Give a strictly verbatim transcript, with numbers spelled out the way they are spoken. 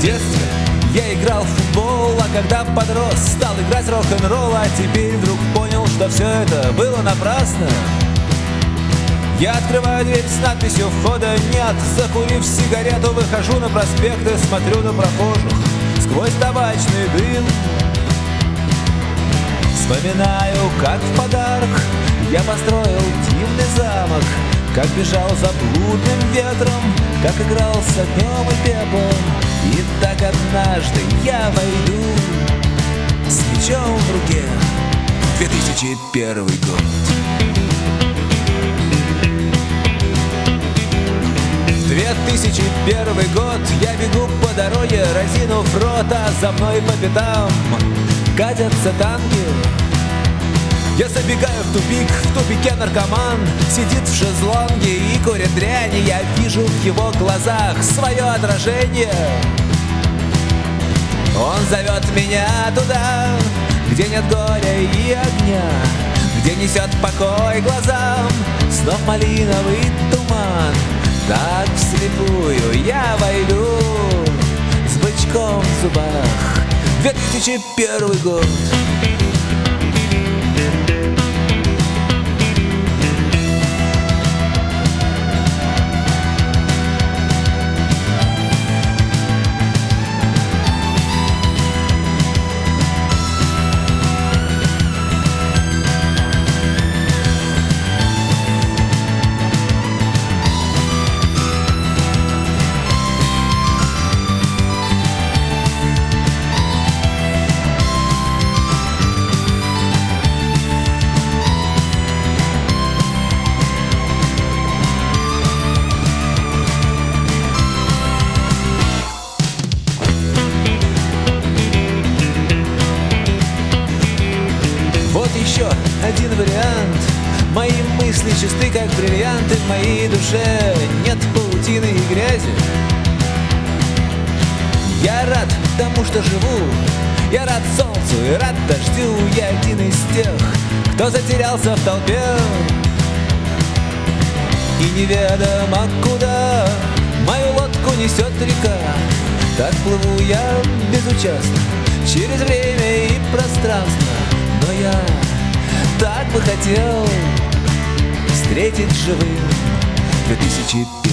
детстве я играл в футбол, а когда подрос, стал играть рок-н-ролл, а теперь вдруг понял, что все это было напрасно. Я открываю дверь с надписью «Входа нет». Закурив сигарету, выхожу на проспект и смотрю на прохожих сквозь табачный дым. Вспоминаю, как в подарок я построил дивный замок, как бежал за блудным ветром, как играл с огнем и пеплом. И так однажды я войду с мечом в руке в две тысячи первый год. две тысячи первый год, я бегу по дороге, разинув рот, а за мной по пятам катятся танки. Я забегаю в тупик, в тупике наркоман сидит в шезлонге и курит дрянь. Я вижу в его глазах свое отражение. Он зовет меня туда, где нет горя и огня, где несет покой глазам снов малиновый туман. Так вслепую я войду с бычком в зубах в две тысячи первый год. Вот еще один вариант. Мои мысли чисты, как бриллианты. В моей душе нет паутины и грязи. Я рад тому, что живу. Я рад солнцу и рад дождю. Я один из тех, кто затерялся в толпе. И неведомо куда мою лодку несет река. Так плыву я безучастно через время и пространство. Но я так бы хотел встретить живым две тысячи первый.